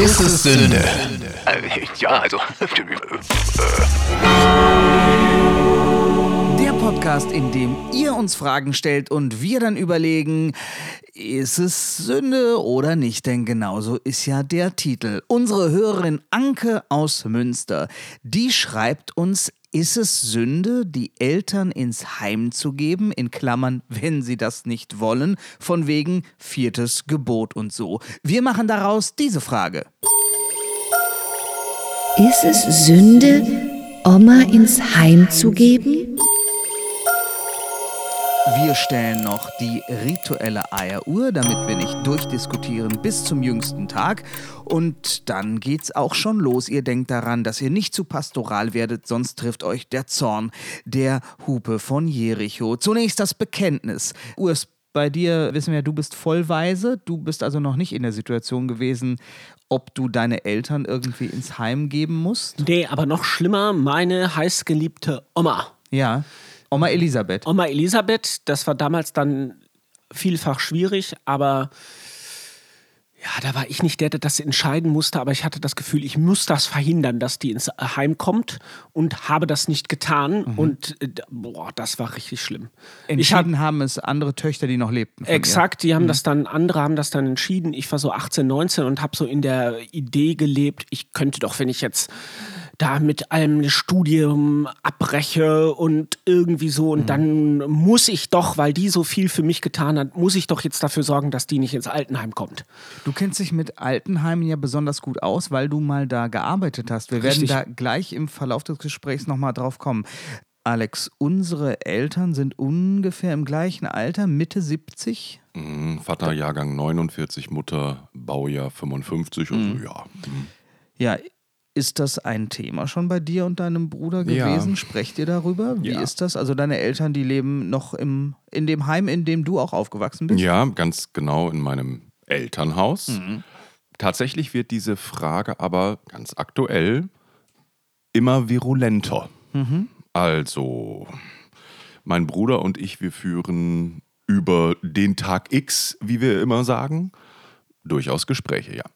Ist es Sünde? Ja, also. Der Podcast, in dem ihr uns Fragen stellt und wir dann überlegen, ist es Sünde oder nicht? Denn genauso ist ja der Titel. Unsere Hörerin Anke aus Münster, die schreibt uns: Ist es Sünde, die Eltern ins Heim zu geben, in Klammern, wenn sie das nicht wollen, von wegen 4. Gebot und so. Wir machen daraus diese Frage. Ist es Sünde, Oma ins Heim zu geben? Wir stellen noch die rituelle Eieruhr, damit wir nicht durchdiskutieren bis zum jüngsten Tag. Und dann geht's auch schon los. Ihr denkt daran, dass ihr nicht zu pastoral werdet, sonst trifft euch der Zorn der Hupe von Jericho. Zunächst das Bekenntnis. Urs, bei dir wissen wir, du bist vollweise. Du bist also noch nicht in der Situation gewesen, ob du deine Eltern irgendwie ins Heim geben musst. Nee, aber noch schlimmer, meine heißgeliebte Oma. Ja. Oma Elisabeth. Oma Elisabeth, das war damals dann vielfach schwierig, aber ja, da war ich nicht der das entscheiden musste, aber ich hatte das Gefühl, ich muss das verhindern, dass die ins Heim kommt und habe das nicht getan und das war richtig schlimm. Entschieden haben es andere Töchter, die noch lebten. Exakt, die haben andere haben das dann entschieden. Ich war so 18, 19 und habe so in der Idee gelebt, ich könnte doch, wenn ich jetzt da mit allem ein Studium abbreche und irgendwie so und dann muss ich doch, weil die so viel für mich getan hat, muss ich doch jetzt dafür sorgen, dass die nicht ins Altenheim kommt. Du kennst dich mit Altenheimen ja besonders gut aus, weil du mal da gearbeitet hast. Wir werden da gleich im Verlauf des Gesprächs nochmal drauf kommen. Alex, unsere Eltern sind ungefähr im gleichen Alter, Mitte 70? Vater Jahrgang 49, Mutter Baujahr 55 und so, ja. Ja, ist das ein Thema schon bei dir und deinem Bruder gewesen? Ja. Sprecht ihr darüber? Wie Ja. ist das? Also deine Eltern, die leben noch in dem Heim, in dem du auch aufgewachsen bist? Ja, ganz genau in meinem Elternhaus. Tatsächlich wird diese Frage aber ganz aktuell immer virulenter. Also, mein Bruder und ich, wir führen über den Tag X, wie wir immer sagen, durchaus Gespräche, ja.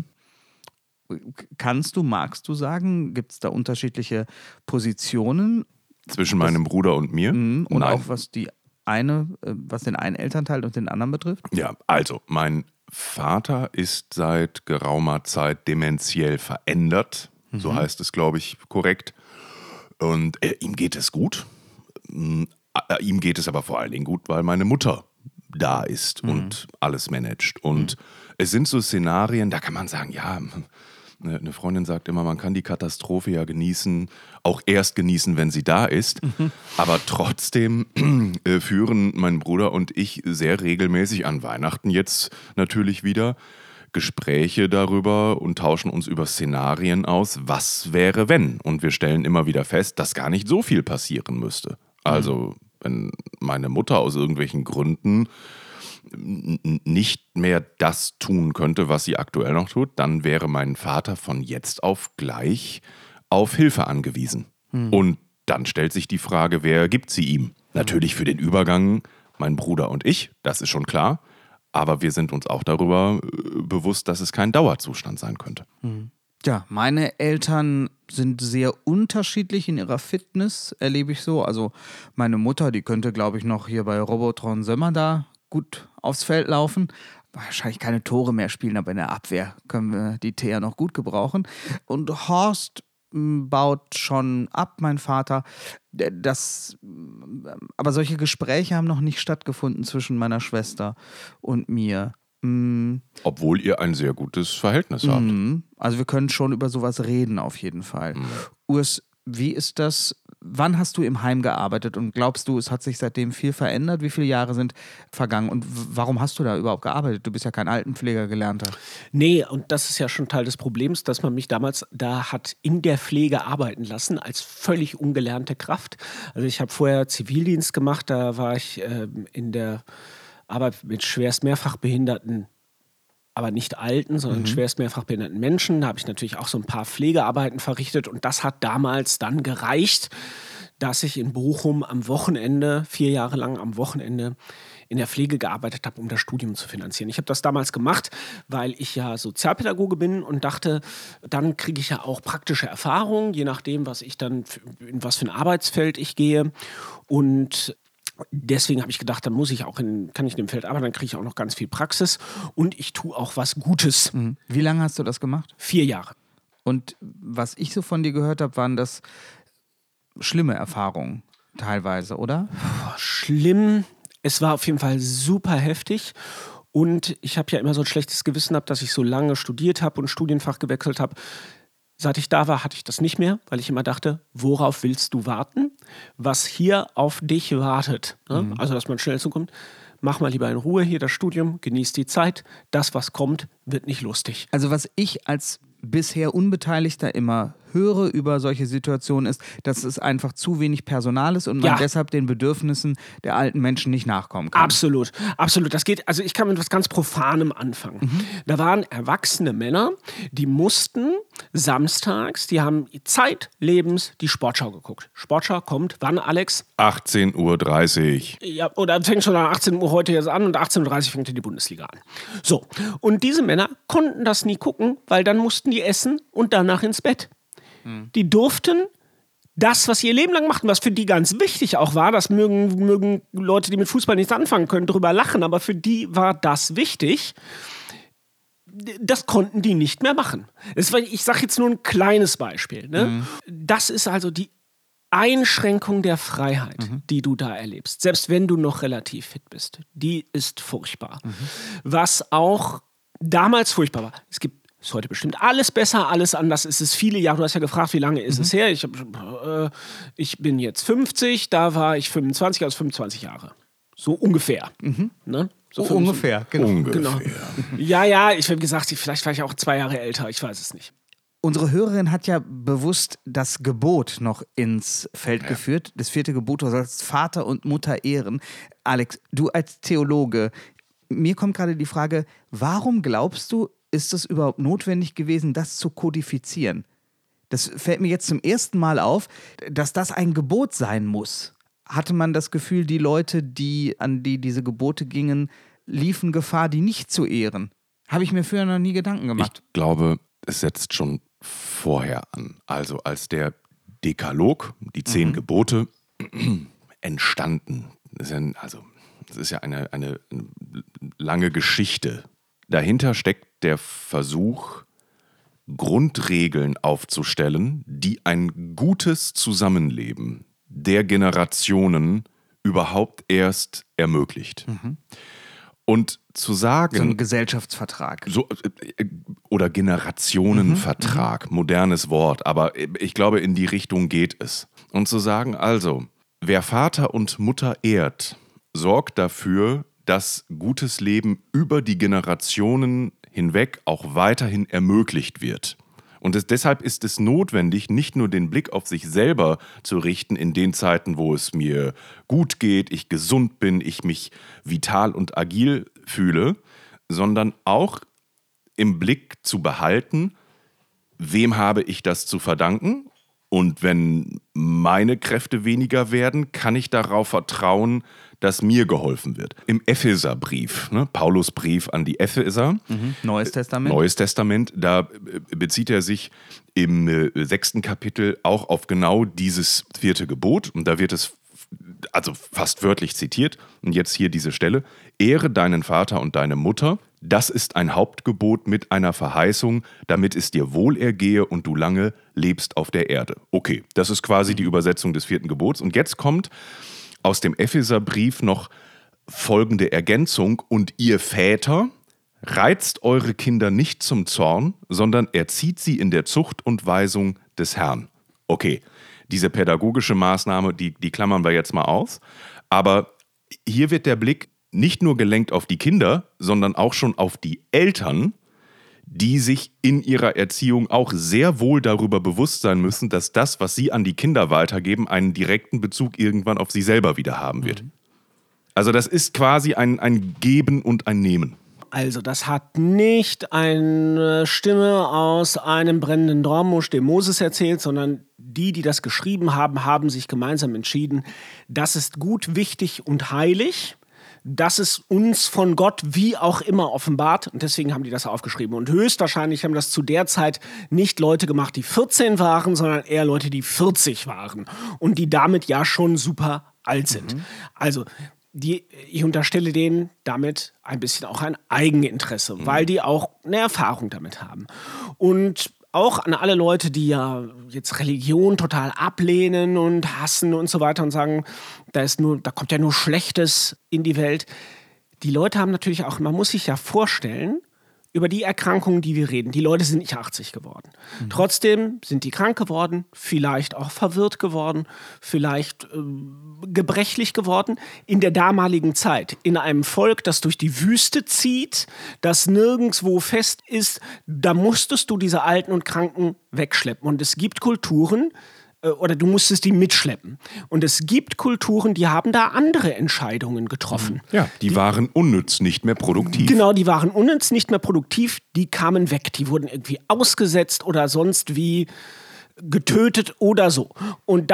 Magst du sagen, gibt es da unterschiedliche Positionen? Zwischen meinem Bruder und mir? Und Nein. auch was den einen Elternteil und den anderen betrifft? Ja, also mein Vater ist seit geraumer Zeit dementiell verändert. So heißt es, glaube ich, korrekt. Und ihm geht es gut. Ihm geht es aber vor allen Dingen gut, weil meine Mutter da ist und alles managt. Und es sind so Szenarien, da kann man sagen, ja, eine Freundin sagt immer, man kann die Katastrophe ja genießen, auch erst genießen, wenn sie da ist. Aber trotzdem führen mein Bruder und ich sehr regelmäßig an Weihnachten jetzt natürlich wieder Gespräche darüber und tauschen uns über Szenarien aus, was wäre wenn. Und wir stellen immer wieder fest, dass gar nicht so viel passieren müsste. Also wenn meine Mutter aus irgendwelchen Gründen nicht mehr das tun könnte, was sie aktuell noch tut, dann wäre mein Vater von jetzt auf gleich auf Hilfe angewiesen. Und dann stellt sich die Frage, wer gibt sie ihm? Natürlich für den Übergang mein Bruder und ich, das ist schon klar. Aber wir sind uns auch darüber bewusst, dass es kein Dauerzustand sein könnte. Ja, meine Eltern sind sehr unterschiedlich in ihrer Fitness, erlebe ich so. Also meine Mutter, die könnte, glaube ich, noch hier bei Robotron Sömmer da gut aufs Feld laufen. Wahrscheinlich keine Tore mehr spielen, aber in der Abwehr können wir die Thea noch gut gebrauchen. Und Horst baut schon ab, mein Vater. Aber solche Gespräche haben noch nicht stattgefunden zwischen meiner Schwester und mir. Obwohl ihr ein sehr gutes Verhältnis habt. Also wir können schon über sowas reden, auf jeden Fall. Urs, wie ist das? Wann hast du im Heim gearbeitet und glaubst du, es hat sich seitdem viel verändert? Wie viele Jahre sind vergangen und warum hast du da überhaupt gearbeitet? Du bist ja kein Altenpfleger gelernter. Nee, und das ist ja schon Teil des Problems, dass man mich damals da hat in der Pflege arbeiten lassen, als völlig ungelernte Kraft. Also ich habe vorher Zivildienst gemacht, da war ich in der Arbeit mit schwerst mehrfachbehinderten, aber nicht alten, sondern schwerst mehrfachbehinderten Menschen. Da habe ich natürlich auch so ein paar Pflegearbeiten verrichtet und das hat damals dann gereicht, dass ich in Bochum am Wochenende, 4 Jahre lang am Wochenende, in der Pflege gearbeitet habe, um das Studium zu finanzieren. Ich habe das damals gemacht, weil ich ja Sozialpädagoge bin und dachte, dann kriege ich ja auch praktische Erfahrung, je nachdem, in was für ein Arbeitsfeld ich gehe. Und deswegen habe ich gedacht, dann kann ich in dem Feld arbeiten, dann kriege ich auch noch ganz viel Praxis und ich tue auch was Gutes. Wie lange hast du das gemacht? 4 Jahre. Und was ich so von dir gehört habe, waren das schlimme Erfahrungen teilweise, oder? Schlimm. Es war auf jeden Fall super heftig und ich habe ja immer so ein schlechtes Gewissen gehabt, dass ich so lange studiert habe und Studienfach gewechselt habe. Seit ich da war, hatte ich das nicht mehr, weil ich immer dachte, worauf willst du warten? Was hier auf dich wartet. Ne? Also, dass man schnell zukommt. Mach mal lieber in Ruhe hier das Studium, genieß die Zeit. Das, was kommt, wird nicht lustig. Also was ich als bisher Unbeteiligter immer höre über solche Situationen ist, dass es einfach zu wenig Personal ist und man deshalb den Bedürfnissen der alten Menschen nicht nachkommen kann. Absolut, absolut. Das geht, also ich kann mit etwas ganz Profanem anfangen. Da waren erwachsene Männer, die mussten samstags, die haben zeitlebens die Sportschau geguckt. Sportschau kommt, wann, Alex? 18:30 Uhr. Ja, oder fängt schon an 18 Uhr heute jetzt an und 18:30 Uhr fängt die Bundesliga an. So, und diese Männer konnten das nie gucken, weil dann mussten die essen und danach ins Bett. Die durften das, was sie ihr Leben lang machten, was für die ganz wichtig auch war, das mögen Leute, die mit Fußball nichts anfangen können, drüber lachen, aber für die war das wichtig. Das konnten die nicht mehr machen. Ich sage jetzt nur ein kleines Beispiel. Ne? Das ist also die Einschränkung der Freiheit, die du da erlebst, selbst wenn du noch relativ fit bist. Die ist furchtbar. Was auch damals furchtbar war. Ist heute bestimmt alles besser, alles anders. Es ist viele Jahre. Du hast ja gefragt, wie lange ist es her? Ich bin jetzt 50, da war ich 25, also 25 Jahre. So ungefähr. Ne? So ungefähr, genau. Ja, ich habe gesagt, vielleicht war ich auch 2 Jahre älter, ich weiß es nicht. Unsere Hörerin hat ja bewusst das Gebot noch ins Feld geführt. Das 4. Gebot, du sollst Vater und Mutter ehren. Alex, du als Theologe, mir kommt gerade die Frage, warum glaubst du, ist es überhaupt notwendig gewesen, das zu kodifizieren? Das fällt mir jetzt zum ersten Mal auf, dass das ein Gebot sein muss. Hatte man das Gefühl, die Leute, an die diese Gebote gingen, liefen Gefahr, die nicht zu ehren? Habe ich mir früher noch nie Gedanken gemacht. Ich glaube, es setzt schon vorher an. Also als der Dekalog, die 10 Gebote, entstanden. Das ist ja eine lange Geschichte. Dahinter steckt der Versuch, Grundregeln aufzustellen, die ein gutes Zusammenleben der Generationen überhaupt erst ermöglicht. Und zu sagen... So ein Gesellschaftsvertrag. Oder Generationenvertrag, modernes Wort, aber ich glaube, in die Richtung geht es. Und zu sagen, also, wer Vater und Mutter ehrt, sorgt dafür, dass gutes Leben über die Generationen hinweg auch weiterhin ermöglicht wird. Und deshalb ist es notwendig, nicht nur den Blick auf sich selber zu richten in den Zeiten, wo es mir gut geht, ich gesund bin, ich mich vital und agil fühle, sondern auch im Blick zu behalten, wem habe ich das zu verdanken? Und wenn meine Kräfte weniger werden, kann ich darauf vertrauen, dass mir geholfen wird. Im Epheserbrief, Paulus Brief an die Epheser, Neues Testament, da bezieht er sich im 6. Kapitel auch auf genau dieses 4. Gebot. Und da wird es also fast wörtlich zitiert. Und jetzt hier diese Stelle. Ehre deinen Vater und deine Mutter. Das ist ein Hauptgebot mit einer Verheißung, damit es dir wohlergehe und du lange lebst auf der Erde. Okay, das ist quasi die Übersetzung des 4. Gebots. Und jetzt kommt aus dem Epheserbrief noch folgende Ergänzung. Und ihr Väter, reizt eure Kinder nicht zum Zorn, sondern erzieht sie in der Zucht und Weisung des Herrn. Okay, diese pädagogische Maßnahme, die klammern wir jetzt mal aus. Aber hier wird der Blick nicht nur gelenkt auf die Kinder, sondern auch schon auf die Eltern, die sich in ihrer Erziehung auch sehr wohl darüber bewusst sein müssen, dass das, was sie an die Kinder weitergeben, einen direkten Bezug irgendwann auf sie selber wieder haben wird. Also das ist quasi ein Geben und ein Nehmen. Also, das hat nicht eine Stimme aus einem brennenden Dornbusch, dem Moses erzählt, sondern die das geschrieben haben, haben sich gemeinsam entschieden, das ist gut, wichtig und heilig. Das ist uns von Gott wie auch immer offenbart und deswegen haben die das aufgeschrieben. Und höchstwahrscheinlich haben das zu der Zeit nicht Leute gemacht, die 14 waren, sondern eher Leute, die 40 waren und die damit ja schon super alt sind. Also ich unterstelle denen damit ein bisschen auch ein Eigeninteresse, weil die auch eine Erfahrung damit haben. Und auch an alle Leute, die ja jetzt Religion total ablehnen und hassen und so weiter und sagen, da kommt ja nur Schlechtes in die Welt. Die Leute haben natürlich auch, man muss sich ja vorstellen, über die Erkrankungen, die wir reden. Die Leute sind nicht 80 geworden. Trotzdem sind die krank geworden, vielleicht auch verwirrt geworden, vielleicht gebrechlich geworden. In der damaligen Zeit, in einem Volk, das durch die Wüste zieht, das nirgendwo fest ist, da musstest du diese Alten und Kranken wegschleppen. Und es gibt Kulturen, oder du musstest die mitschleppen. Und es gibt Kulturen, die haben da andere Entscheidungen getroffen. Ja, die waren unnütz, nicht mehr produktiv. Genau, die waren unnütz, nicht mehr produktiv, die kamen weg. Die wurden irgendwie ausgesetzt oder sonst wie getötet oder so. Und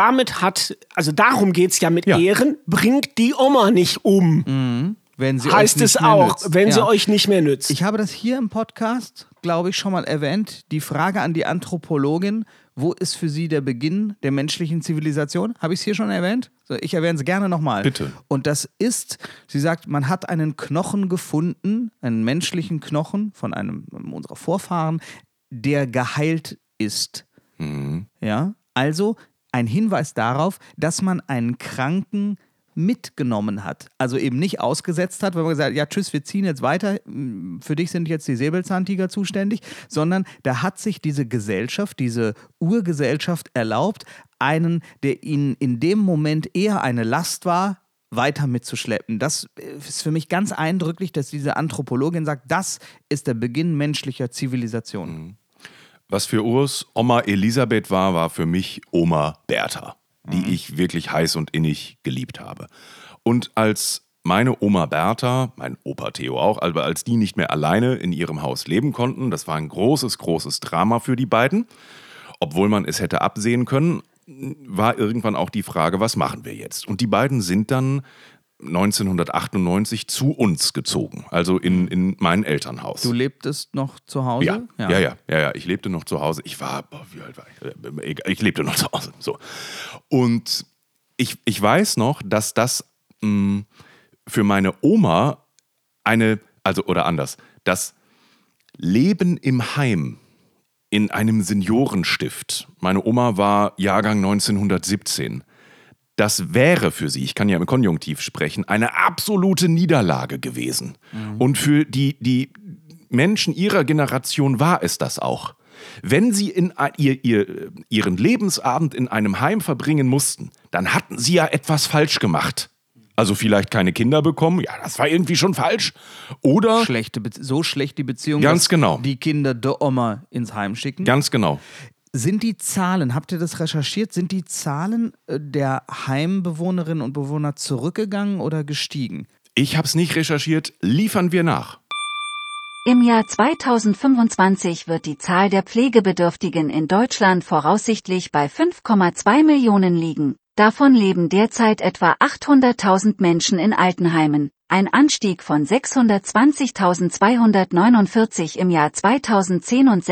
darum geht es ja mit Ehren, bringt die Oma nicht um. Wenn sie heißt euch nicht es mehr auch, nützt. wenn sie euch nicht mehr nützt. Ich habe das hier im Podcast, glaube ich, schon mal erwähnt. Die Frage an die Anthropologin, wo ist für sie der Beginn der menschlichen Zivilisation? Habe ich es hier schon erwähnt? Ich erwähne es gerne nochmal. Bitte. Und das ist, sie sagt, man hat einen Knochen gefunden, einen menschlichen Knochen von einem unserer Vorfahren, der geheilt ist. Ja? Also ein Hinweis darauf, dass man einen Kranken mitgenommen hat. Also eben nicht ausgesetzt hat, weil man gesagt hat, ja tschüss, wir ziehen jetzt weiter, für dich sind jetzt die Säbelzahntiger zuständig, sondern da hat sich diese Gesellschaft, diese Urgesellschaft erlaubt, einen, der ihnen in dem Moment eher eine Last war, weiter mitzuschleppen. Das ist für mich ganz eindrücklich, dass diese Anthropologin sagt, das ist der Beginn menschlicher Zivilisation. Was für Urs Oma Elisabeth war für mich Oma Bertha, die ich wirklich heiß und innig geliebt habe. Und als meine Oma Bertha, mein Opa Theo auch, aber als die nicht mehr alleine in ihrem Haus leben konnten, das war ein großes, großes Drama für die beiden. Obwohl man es hätte absehen können, war irgendwann auch die Frage, was machen wir jetzt? Und die beiden sind dann 1998 zu uns gezogen, also in mein Elternhaus. Du lebtest noch zu Hause? Ja, ich lebte noch zu Hause. Wie alt war ich? Ich lebte noch zu Hause. So. Und ich weiß noch, dass das für meine Oma das Leben im Heim in einem Seniorenstift. Meine Oma war Jahrgang 1917. Das wäre für sie, ich kann ja im Konjunktiv sprechen, eine absolute Niederlage gewesen. Und für die Menschen ihrer Generation war es das auch. Wenn sie ihren Lebensabend in einem Heim verbringen mussten, dann hatten sie ja etwas falsch gemacht. Also vielleicht keine Kinder bekommen, ja, das war irgendwie schon falsch. Oder so schlecht die Beziehung, ganz dass genau. die Kinder der Oma ins Heim schicken. Ganz genau. Sind die Zahlen, habt ihr das recherchiert, sind die Zahlen der Heimbewohnerinnen und Bewohner zurückgegangen oder gestiegen? Ich habe es nicht recherchiert, liefern wir nach. Im Jahr 2025 wird die Zahl der Pflegebedürftigen in Deutschland voraussichtlich bei 5,2 Millionen liegen. Davon leben derzeit etwa 800.000 Menschen in Altenheimen, ein Anstieg von 620.249 im Jahr 2010 und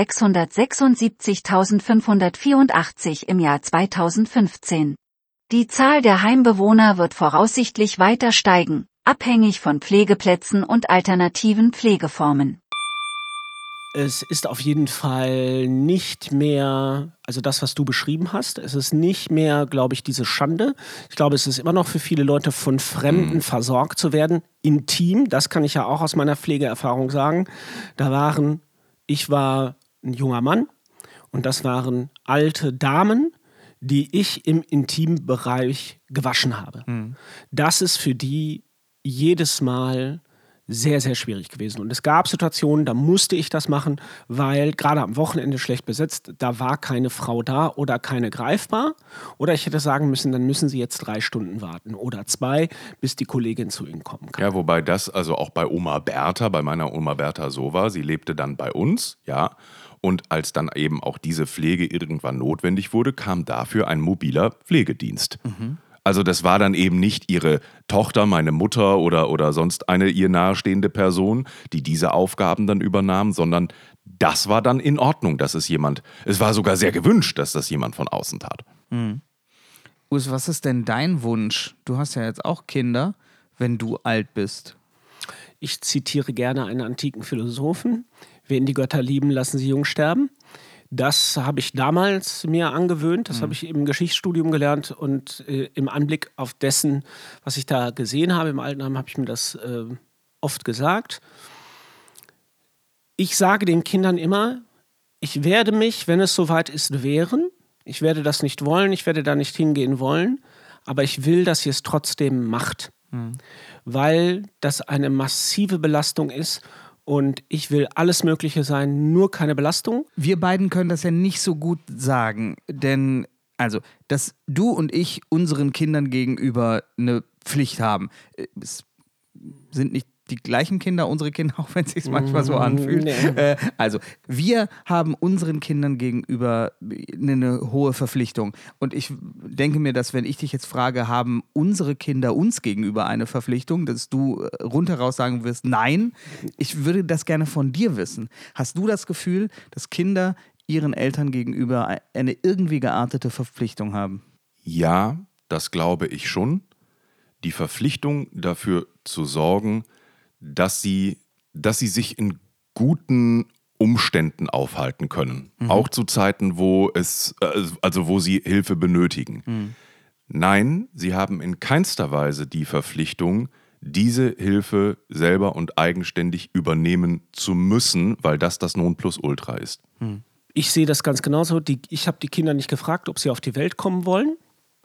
676.584 im Jahr 2015. Die Zahl der Heimbewohner wird voraussichtlich weiter steigen, abhängig von Pflegeplätzen und alternativen Pflegeformen. Es ist auf jeden Fall nicht mehr, also das, was du beschrieben hast, es ist nicht mehr, glaube ich, diese Schande. Ich glaube, es ist immer noch für viele Leute von Fremden versorgt zu werden, intim. Das kann ich ja auch aus meiner Pflegeerfahrung sagen. Ich war ein junger Mann und das waren alte Damen, die ich im Intimbereich gewaschen habe. Das ist für die jedes Mal sehr, sehr schwierig gewesen. Und es gab Situationen, da musste ich das machen, weil gerade am Wochenende schlecht besetzt, da war keine Frau da oder keine greifbar. Oder ich hätte sagen müssen, dann müssen Sie jetzt 3 Stunden warten oder 2, bis die Kollegin zu Ihnen kommen kann. Ja, wobei das also auch bei Oma Bertha, bei meiner Oma Bertha so war. Sie lebte dann bei uns, ja. Und als dann eben auch diese Pflege irgendwann notwendig wurde, kam dafür ein mobiler Pflegedienst. Also das war dann eben nicht ihre Tochter, meine Mutter oder sonst eine ihr nahestehende Person, die diese Aufgaben dann übernahm, sondern das war dann in Ordnung, dass es war sogar sehr gewünscht, dass das jemand von außen tat. Urs, was ist denn dein Wunsch? Du hast ja jetzt auch Kinder, wenn du alt bist. Ich zitiere gerne einen antiken Philosophen. Wen die Götter lieben, lassen sie jung sterben. Das habe ich damals mir angewöhnt, das habe ich im Geschichtsstudium gelernt und im Anblick auf dessen, was ich da gesehen habe im Altenheim, habe ich mir das oft gesagt. Ich sage den Kindern immer, ich werde mich, wenn es soweit ist, wehren. Ich werde das nicht wollen, ich werde da nicht hingehen wollen, aber ich will, dass ihr es trotzdem macht, weil das eine massive Belastung ist. Und ich will alles Mögliche sein, nur keine Belastung. Wir beiden können das ja nicht so gut sagen, denn also, dass du und ich unseren Kindern gegenüber eine Pflicht haben. Es sind nicht die gleichen Kinder, unsere Kinder, auch wenn es sich manchmal so anfühlt. Nee. Also, wir haben unseren Kindern gegenüber eine hohe Verpflichtung. Und ich denke mir, dass wenn ich dich jetzt frage, haben unsere Kinder uns gegenüber eine Verpflichtung, dass du rundheraus sagen wirst, nein, ich würde das gerne von dir wissen. Hast du das Gefühl, dass Kinder ihren Eltern gegenüber eine irgendwie geartete Verpflichtung haben? Ja, das glaube ich schon. Die Verpflichtung dafür zu sorgen, dass sie sich in guten Umständen aufhalten können. Auch zu Zeiten, wo sie Hilfe benötigen. Nein, sie haben in keinster Weise die Verpflichtung, diese Hilfe selber und eigenständig übernehmen zu müssen, weil das Nonplusultra ist. Ich sehe das ganz genauso. Ich habe die Kinder nicht gefragt, ob sie auf die Welt kommen wollen.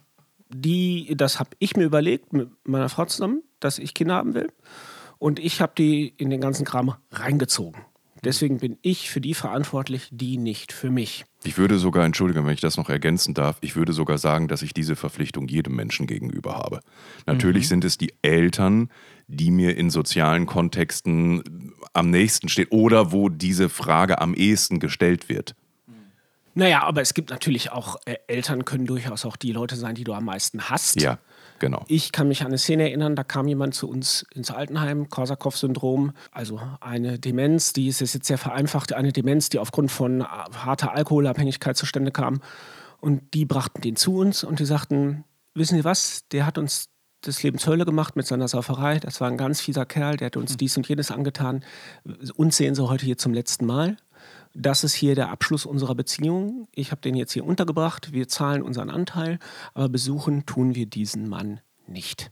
Das habe ich mir überlegt mit meiner Frau zusammen, dass ich Kinder haben will. Und ich habe die in den ganzen Kram reingezogen. Deswegen bin ich für die verantwortlich, die nicht für mich. Ich würde sogar, Entschuldigung, wenn ich das noch ergänzen darf, ich würde sogar sagen, dass ich diese Verpflichtung jedem Menschen gegenüber habe. Natürlich sind es die Eltern, die mir in sozialen Kontexten am nächsten stehen oder wo diese Frage am ehesten gestellt wird. Naja, aber es gibt natürlich auch, Eltern können durchaus auch die Leute sein, die du am meisten hasst. Ja, genau. Ich kann mich an eine Szene erinnern, da kam jemand zu uns ins Altenheim, Korsakow-Syndrom, also eine Demenz, die ist jetzt sehr vereinfacht, eine Demenz, die aufgrund von harter Alkoholabhängigkeit zustande kam. Und die brachten den zu uns und die sagten, wissen Sie was, der hat uns das Leben zur Hölle gemacht mit seiner Sauferei, das war ein ganz fieser Kerl, der hat uns dies und jenes angetan. Uns sehen Sie heute hier zum letzten Mal. Das ist hier der Abschluss unserer Beziehung. Ich habe den jetzt hier untergebracht. Wir zahlen unseren Anteil, aber besuchen tun wir diesen Mann nicht.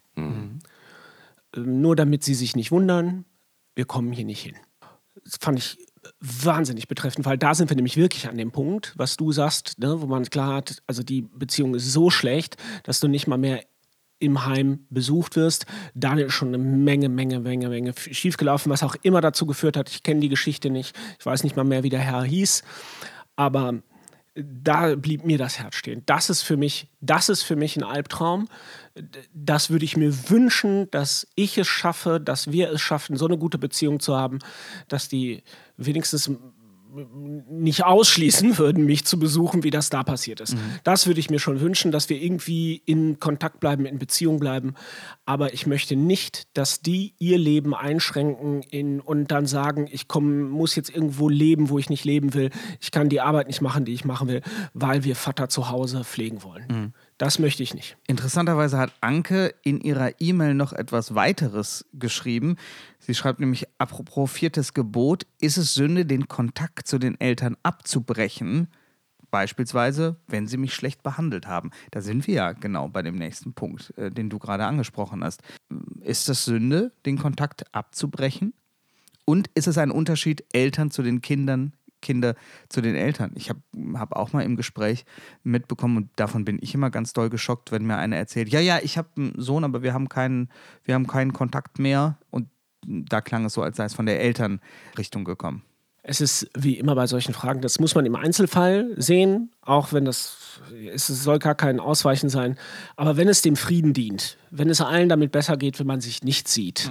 Nur damit Sie sich nicht wundern, wir kommen hier nicht hin. Das fand ich wahnsinnig betreffend, weil da sind wir nämlich wirklich an dem Punkt, was du sagst, ne, wo man klar hat, also die Beziehung ist so schlecht, dass du nicht mal mehr im Heim besucht wirst. Da ist schon eine Menge schiefgelaufen, was auch immer dazu geführt hat. Ich kenne die Geschichte nicht. Ich weiß nicht mal mehr, wie der Herr hieß. Aber da blieb mir das Herz stehen. Das ist für mich ein Albtraum. Das würde ich mir wünschen, dass ich es schaffe, dass wir es schaffen, so eine gute Beziehung zu haben, dass die wenigstens nicht ausschließen würden, mich zu besuchen, wie das da passiert ist. Das würde ich mir schon wünschen, dass wir irgendwie in Kontakt bleiben, in Beziehung bleiben. Aber ich möchte nicht, dass die ihr Leben einschränken und dann sagen, ich muss jetzt irgendwo leben, wo ich nicht leben will. Ich kann die Arbeit nicht machen, die ich machen will, weil wir Vater zu Hause pflegen wollen. Das möchte ich nicht. Interessanterweise hat Anke in ihrer E-Mail noch etwas weiteres geschrieben. Sie schreibt nämlich, apropos 4. Gebot, ist es Sünde, den Kontakt zu den Eltern abzubrechen? Beispielsweise, wenn sie mich schlecht behandelt haben. Da sind wir ja genau bei dem nächsten Punkt, den du gerade angesprochen hast. Ist das Sünde, den Kontakt abzubrechen? Und ist es ein Unterschied, Eltern zu den Kindern, Kinder zu den Eltern? Ich hab auch mal im Gespräch mitbekommen, und davon bin ich immer ganz doll geschockt, wenn mir einer erzählt, ja, ich habe einen Sohn, aber wir haben keinen Kontakt mehr. Und da klang es so, als sei es von der Elternrichtung gekommen. Es ist wie immer bei solchen Fragen, das muss man im Einzelfall sehen, auch wenn es soll gar kein Ausweichen sein. Aber wenn es dem Frieden dient, wenn es allen damit besser geht, wenn man sich nicht sieht,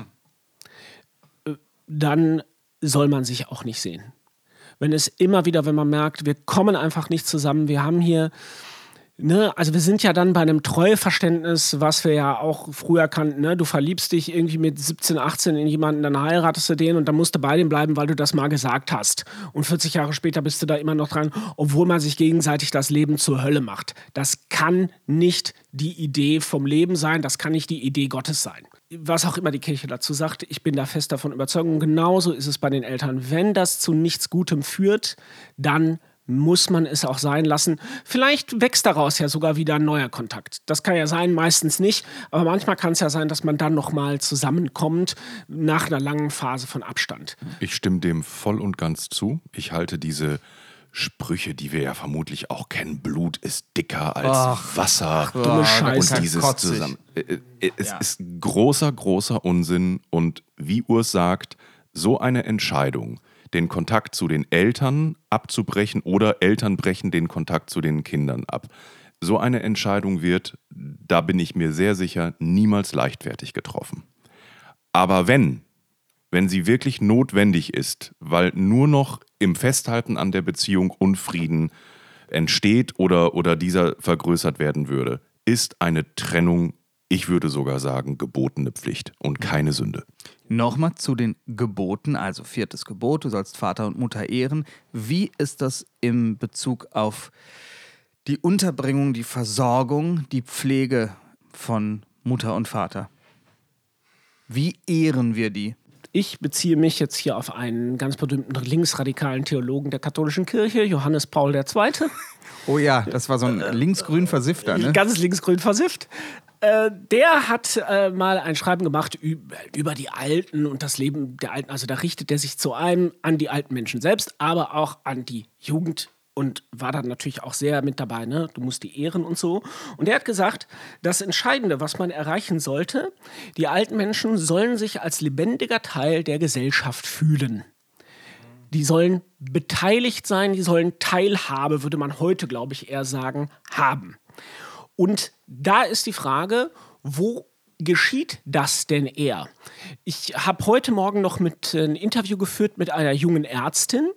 dann soll man sich auch nicht sehen. Wenn man merkt, wir kommen einfach nicht zusammen, wir haben hier, also wir sind ja dann bei einem Treueverständnis, was wir ja auch früher kannten, du verliebst dich irgendwie mit 17, 18 in jemanden, dann heiratest du den und dann musst du bei dem bleiben, weil du das mal gesagt hast. Und 40 Jahre später bist du da immer noch dran, obwohl man sich gegenseitig das Leben zur Hölle macht. Das kann nicht die Idee vom Leben sein, das kann nicht die Idee Gottes sein. Was auch immer die Kirche dazu sagt, ich bin da fest davon überzeugt. Und genauso ist es bei den Eltern. Wenn das zu nichts Gutem führt, dann muss man es auch sein lassen. Vielleicht wächst daraus ja sogar wieder ein neuer Kontakt. Das kann ja sein, meistens nicht. Aber manchmal kann es ja sein, dass man dann nochmal zusammenkommt nach einer langen Phase von Abstand. Ich stimme dem voll und ganz zu. Ich halte diese Sprüche, die wir ja vermutlich auch kennen, Blut ist dicker als Wasser. Dumme Scheiße. Und dieses zusammen. Es ist großer, großer Unsinn. Und wie Urs sagt, so eine Entscheidung, den Kontakt zu den Eltern abzubrechen oder Eltern brechen den Kontakt zu den Kindern ab. So eine Entscheidung wird, da bin ich mir sehr sicher, niemals leichtfertig getroffen. Aber wenn sie wirklich notwendig ist, weil nur noch im Festhalten an der Beziehung Unfrieden entsteht oder dieser vergrößert werden würde, ist eine Trennung, ich würde sogar sagen, gebotene Pflicht und keine Sünde. Nochmal zu den Geboten, also 4. Gebot, du sollst Vater und Mutter ehren. Wie ist das im Bezug auf die Unterbringung, die Versorgung, die Pflege von Mutter und Vater? Wie ehren wir die? Ich beziehe mich jetzt hier auf einen ganz berühmten linksradikalen Theologen der katholischen Kirche, Johannes Paul II. Oh ja, das war so ein linksgrün Versiffter, ne? Ganz linksgrün versifft. Der hat mal ein Schreiben gemacht über die Alten und das Leben der Alten. Also da richtet er sich zu einem an die alten Menschen selbst, aber auch an die Jugend und war dann natürlich auch sehr mit dabei, ne? Du musst die ehren und so. Und er hat gesagt, das Entscheidende, was man erreichen sollte, die alten Menschen sollen sich als lebendiger Teil der Gesellschaft fühlen. Die sollen beteiligt sein, die sollen Teilhabe, würde man heute, glaube ich, eher sagen, haben. Und da ist die Frage, wo geschieht das denn eher? Ich habe heute Morgen noch ein Interview geführt mit einer jungen Ärztin,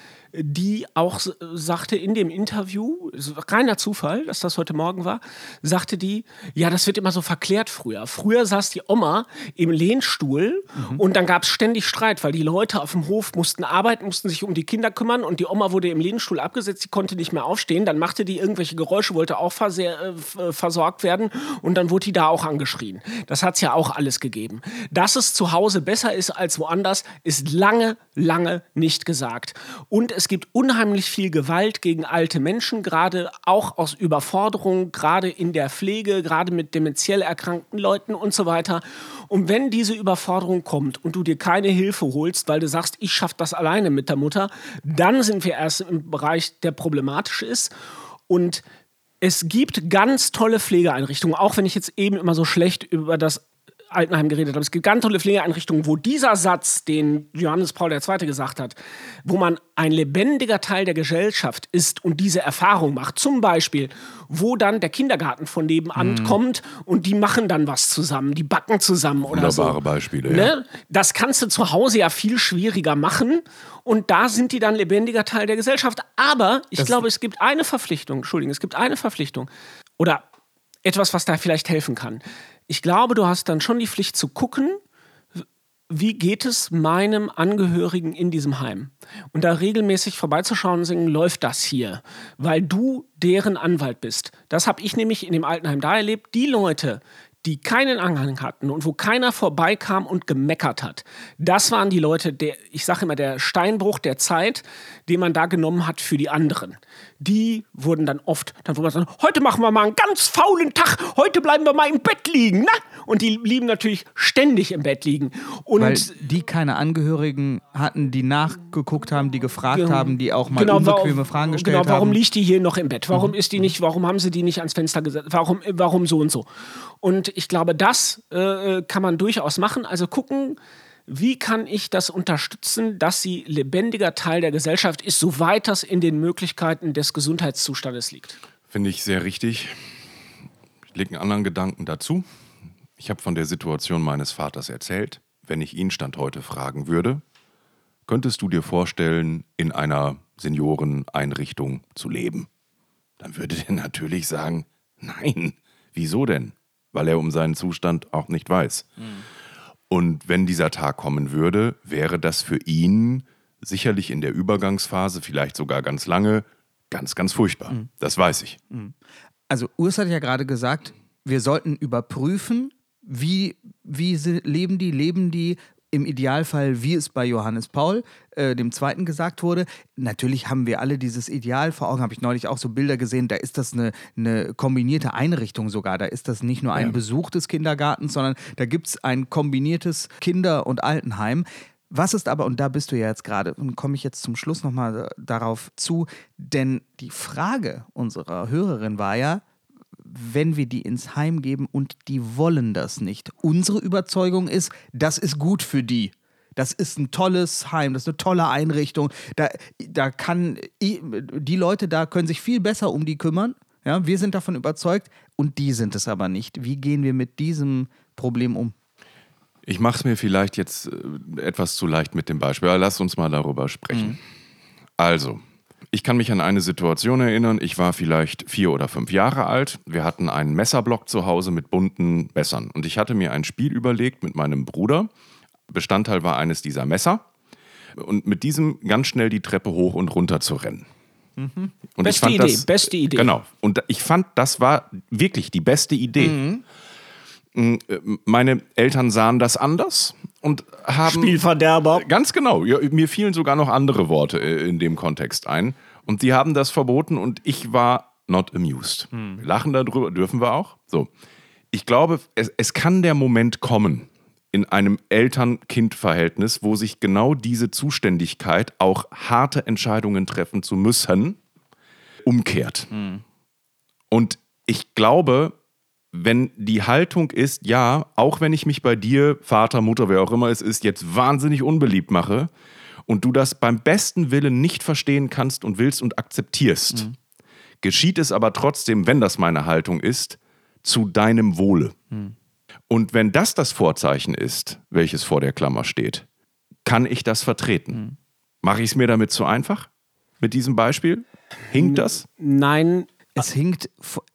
die auch sagte in dem Interview, reiner Zufall, dass das heute Morgen war, sagte die, ja, das wird immer so verklärt früher. Früher saß die Oma im Lehnstuhl und dann gab es ständig Streit, weil die Leute auf dem Hof mussten arbeiten, mussten sich um die Kinder kümmern und die Oma wurde im Lehnstuhl abgesetzt, die konnte nicht mehr aufstehen, dann machte die irgendwelche Geräusche, wollte auch versorgt werden und dann wurde die da auch angeschrien. Das hat es ja auch alles gegeben. Dass es zu Hause besser ist als woanders, ist lange, lange nicht gesagt. Und es gibt unheimlich viel Gewalt gegen alte Menschen, gerade auch aus Überforderung, gerade in der Pflege, gerade mit dementiell erkrankten Leuten und so weiter. Und wenn diese Überforderung kommt und du dir keine Hilfe holst, weil du sagst, ich schaffe das alleine mit der Mutter, dann sind wir erst im Bereich, der problematisch ist. Und es gibt ganz tolle Pflegeeinrichtungen, auch wenn ich jetzt eben immer so schlecht über das Altenheim geredet habe. Es gibt ganz tolle Pflegeeinrichtungen, wo dieser Satz, den Johannes Paul II. Gesagt hat, wo man ein lebendiger Teil der Gesellschaft ist und diese Erfahrung macht. Zum Beispiel, wo dann der Kindergarten von nebenan kommt und die machen dann was zusammen, die backen zusammen oder so. Wunderbare Beispiele, ja. Ne? Das kannst du zu Hause ja viel schwieriger machen und da sind die dann lebendiger Teil der Gesellschaft. Aber ich glaube, es gibt eine Verpflichtung, oder etwas, was da vielleicht helfen kann. Ich glaube, du hast dann schon die Pflicht zu gucken, wie geht es meinem Angehörigen in diesem Heim? Und da regelmäßig vorbeizuschauen und sagen, läuft das hier? Weil du deren Anwalt bist. Das habe ich nämlich in dem Altenheim da erlebt. Die Leute, die keinen Anhang hatten und wo keiner vorbeikam und gemeckert hat, das waren die Leute, ich sage immer, der Steinbruch der Zeit, den man da genommen hat für die anderen. Die wurden dann oft, dann wurde man sagen, heute machen wir mal einen ganz faulen Tag, heute bleiben wir mal im Bett liegen, ne? Und die blieben natürlich ständig im Bett liegen. Und weil die keine Angehörigen hatten, die nachgeguckt haben, die gefragt haben, die auch mal unbequeme Fragen gestellt haben. Genau, warum liegt die hier noch im Bett? Warum ist die nicht, warum haben sie die nicht ans Fenster gesetzt? Warum so und so? Und ich glaube, das kann man durchaus machen. Also gucken, Wie kann ich das unterstützen, dass sie lebendiger Teil der Gesellschaft ist, soweit das in den Möglichkeiten des Gesundheitszustandes liegt? Finde ich sehr richtig. Ich lege einen anderen Gedanken dazu. Ich habe von der Situation meines Vaters erzählt. Wenn ich ihn Stand heute fragen würde, könntest du dir vorstellen, in einer Senioreneinrichtung zu leben? Dann würde er natürlich sagen, nein. Wieso denn? Weil er um seinen Zustand auch nicht weiß. Und wenn dieser Tag kommen würde, wäre das für ihn sicherlich in der Übergangsphase, vielleicht sogar ganz lange, ganz, ganz furchtbar. Das weiß ich. Also Urs hat ja gerade gesagt, wir sollten überprüfen, wie leben die im Idealfall, wie es bei Johannes Paul, dem Zweiten, gesagt wurde. Natürlich haben wir alle dieses Ideal vor Augen, habe ich neulich auch so Bilder gesehen, da ist das eine kombinierte Einrichtung sogar. Da ist das nicht nur ein Besuch des Kindergartens, sondern da gibt es ein kombiniertes Kinder- und Altenheim. Was ist aber, und da bist du ja jetzt gerade, und komme ich jetzt zum Schluss nochmal darauf zu, denn die Frage unserer Hörerin war ja, wenn wir die ins Heim geben und die wollen das nicht. Unsere Überzeugung ist, das ist gut für die. Das ist ein tolles Heim, das ist eine tolle Einrichtung. Da kann die Leute da können sich viel besser um die kümmern. Ja, wir sind davon überzeugt und die sind es aber nicht. Wie gehen wir mit diesem Problem um? Ich mache es mir vielleicht jetzt etwas zu leicht mit dem Beispiel, aber lass uns mal darüber sprechen. Also, ich kann mich an eine Situation erinnern, ich war vielleicht 4 oder 5 Jahre alt. Wir hatten einen Messerblock zu Hause mit bunten Messern. Und ich hatte mir ein Spiel überlegt mit meinem Bruder. Bestandteil war eines dieser Messer. Und mit diesem ganz schnell die Treppe hoch und runter zu rennen. Und Beste Idee. Genau. Und ich fand, das war wirklich die beste Idee. Meine Eltern sahen das anders und haben... Spielverderber. Ganz genau. Ja, mir fielen sogar noch andere Worte in dem Kontext ein. Und die haben das verboten und ich war not amused. Wir lachen darüber, dürfen wir auch. So. Ich glaube, es kann der Moment kommen in einem Eltern-Kind-Verhältnis, wo sich genau diese Zuständigkeit, auch harte Entscheidungen treffen zu müssen, umkehrt. Und ich glaube, wenn die Haltung ist, ja, auch wenn ich mich bei dir, Vater, Mutter, wer auch immer es ist, jetzt wahnsinnig unbeliebt mache und du das beim besten Willen nicht verstehen kannst und willst und akzeptierst, geschieht es aber trotzdem, wenn das meine Haltung ist, zu deinem Wohle. Und wenn das Vorzeichen ist, welches vor der Klammer steht, kann ich das vertreten. Mache ich es mir damit zu einfach? Mit diesem Beispiel? Hinkt das? Nein. Es hinkt,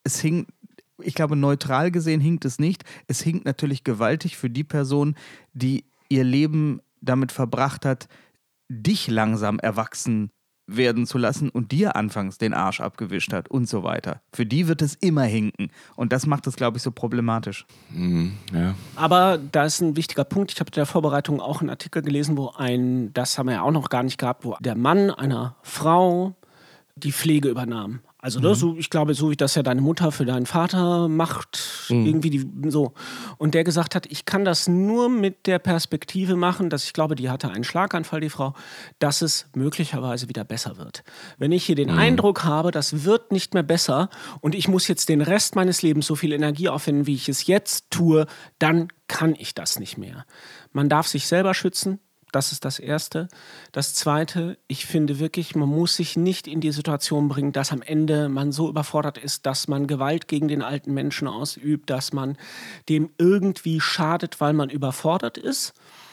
ich glaube, neutral gesehen hinkt es nicht. Es hinkt natürlich gewaltig für die Person, die ihr Leben damit verbracht hat, dich langsam erwachsen werden zu lassen und dir anfangs den Arsch abgewischt hat und so weiter. Für die wird es immer hinken. Und das macht es, glaube ich, so problematisch. Ja. Aber da ist ein wichtiger Punkt. Ich habe in der Vorbereitung auch einen Artikel gelesen, das haben wir ja auch noch gar nicht gehabt, wo der Mann einer Frau die Pflege übernahm. Also ich glaube, so wie das ja deine Mutter für deinen Vater macht, irgendwie so. Und der gesagt hat, ich kann das nur mit der Perspektive machen, dass ich glaube, die hatte einen Schlaganfall, die Frau, dass es möglicherweise wieder besser wird. Wenn ich hier den Eindruck habe, das wird nicht mehr besser und ich muss jetzt den Rest meines Lebens so viel Energie aufwenden, wie ich es jetzt tue, dann kann ich das nicht mehr. Man darf sich selber schützen. Das ist das Erste. Das Zweite, ich finde wirklich, man muss sich nicht in die Situation bringen, dass am Ende man so überfordert ist, dass man Gewalt gegen den alten Menschen ausübt, dass man dem irgendwie schadet, weil man überfordert ist.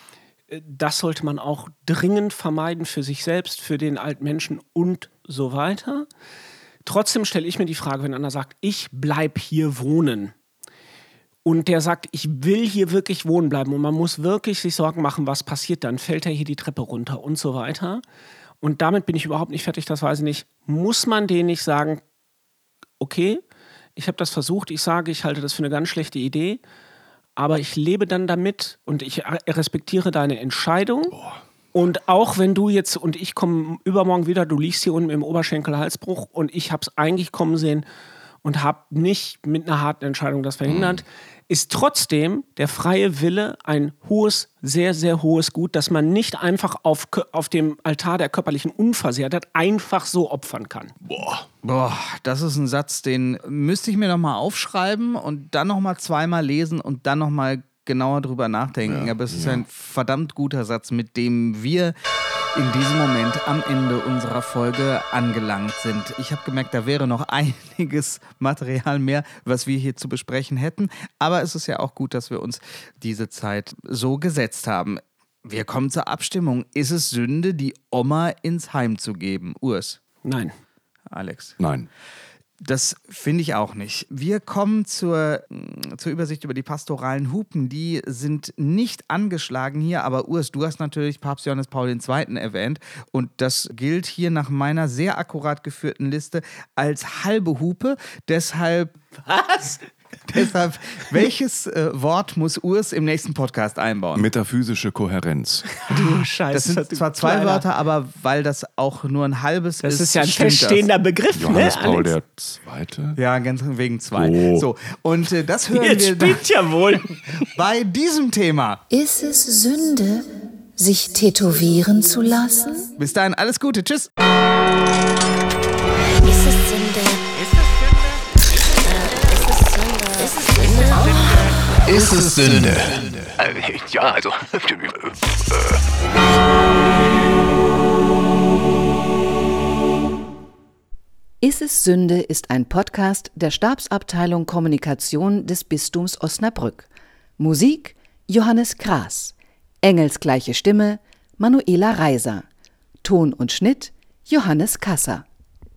Das sollte man auch dringend vermeiden für sich selbst, für den alten Menschen und so weiter. Trotzdem stelle ich mir die Frage, wenn einer sagt, ich bleibe hier wohnen. Und der sagt, ich will hier wirklich wohnen bleiben und man muss wirklich sich Sorgen machen, was passiert dann, fällt er hier die Treppe runter und so weiter. Und damit bin ich überhaupt nicht fertig, das weiß ich nicht. Muss man denen nicht sagen, okay, ich habe das versucht, ich sage, ich halte das für eine ganz schlechte Idee, aber ich lebe dann damit und ich respektiere deine Entscheidung. Und auch wenn du jetzt, und ich komme übermorgen wieder, du liegst hier unten im Oberschenkel-Halsbruch und ich habe es eigentlich kommen sehen und habe nicht mit einer harten Entscheidung das verhindert, ist trotzdem der freie Wille ein hohes, sehr, sehr hohes Gut, das man nicht einfach auf dem Altar der körperlichen Unversehrtheit einfach so opfern kann. Boah, das ist ein Satz, den müsste ich mir nochmal aufschreiben und dann nochmal zweimal lesen und dann nochmal genauer drüber nachdenken. Aber es ist ein verdammt guter Satz, mit dem wir in diesem Moment am Ende unserer Folge angelangt sind. Ich habe gemerkt, da wäre noch einiges Material mehr, was wir hier zu besprechen hätten. Aber es ist ja auch gut, dass wir uns diese Zeit so gesetzt haben. Wir kommen zur Abstimmung. Ist es Sünde, die Oma ins Heim zu geben? Urs? Nein. Alex? Nein. Das finde ich auch nicht. Wir kommen zur Übersicht über die pastoralen Hupen. Die sind nicht angeschlagen hier, aber Urs, du hast natürlich Papst Johannes Paul II. Erwähnt und das gilt hier nach meiner sehr akkurat geführten Liste als halbe Hupe. Deshalb... Was? Deshalb, welches Wort muss Urs im nächsten Podcast einbauen? Metaphysische Kohärenz. Du Scheiße. Das sind zwar zwei Wörter, aber weil das auch nur ein halbes ist. Das ist ja ein feststehender Begriff, Johannes ne, Paul Alex? II. Ja, ganz wegen zwei. Oh. So, und das hören Jetzt wir spinnt ja wohl. bei diesem Thema. Ist es Sünde, sich tätowieren zu lassen? Bis dahin, alles Gute. Tschüss. Ist es Sünde? Ist es Sünde? Ja, also. Ist es Sünde ist ein Podcast der Stabsabteilung Kommunikation des Bistums Osnabrück. Musik Johannes Kraas. Engelsgleiche Stimme Manuela Reiser. Ton und Schnitt Johannes Kasser.